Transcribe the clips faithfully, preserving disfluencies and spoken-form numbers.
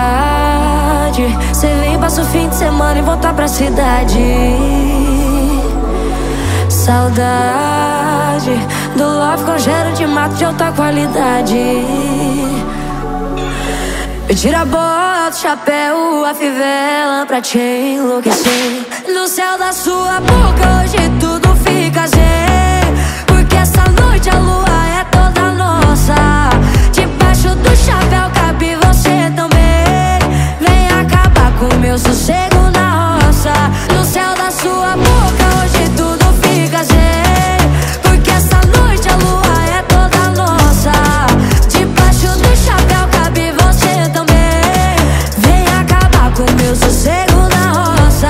Cê vem, passa o fim de semana e volta pra cidade. Saudade do love com cheiro de mato de alta qualidade. Eu tiro a bota, o chapéu, a fivela pra te enlouquecer. No céu da sua boca hoje tudo fica zen, porque essa noite a lua é toda nossa. Debaixo do chapéu cabe você também. Vem acabar com o meu sossego na roça. No céu da sua boca hoje tudo fica zen, porque essa noite a lua é toda nossa. Debaixo do chapéu cabe você também. Vem acabar com o meu sossego na roça.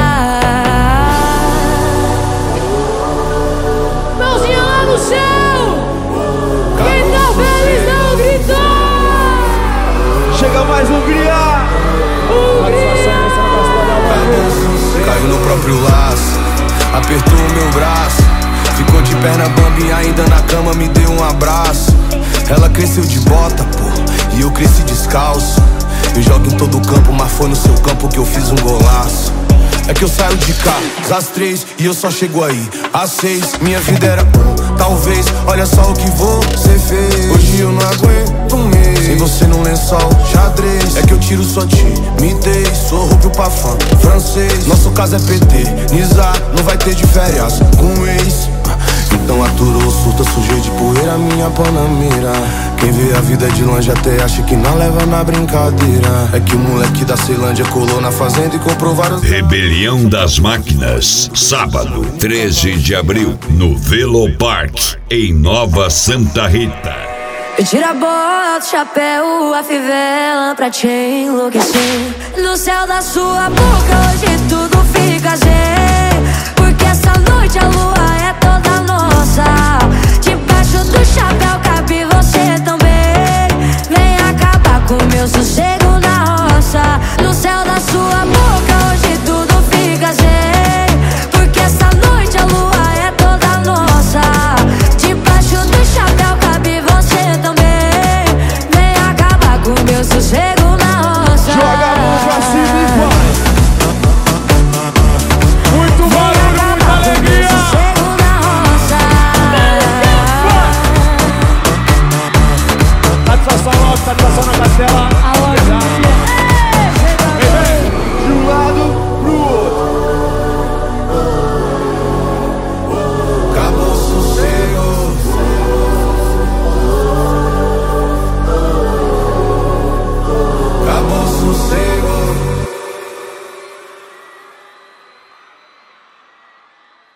Mãozinha lá no céu! Quem tá feliz não gritou! Chega mais Hungria! Caiu no próprio laço, apertou o meu braço, ficou de perna bambi, ainda na cama me deu um abraço. Ela cresceu de bota, pô, e eu cresci descalço. Eu jogo em todo campo, mas foi no seu campo que eu fiz um golaço. É que eu saio de cá às três e eu só chego aí às seis. Minha vida era um, talvez, olha só o que você fez. Hoje eu não aguento um mês sem você num lençol xadrez. É que eu tiro sua timidez, sou rubro pra fã francês. Nosso caso é P T, Nizar, não vai ter de férias com ex. Então aturou, surta, sujei de poeira minha panamera. Quem vê a vida de longe até acha que não leva na brincadeira. É que o moleque da Ceilândia colou na fazenda e comprou vários... Rebelião das Máquinas, sábado, treze de abril, no Velo Park, em Nova Santa Rita. Eu tiro a bota, o chapéu, a fivela pra te enlouquecer. No céu da sua boca hoje tudo fica zen, porque essa noite a lua é toda nossa. Debaixo do chapéu cabe você também. Vem acabar com o meu sossego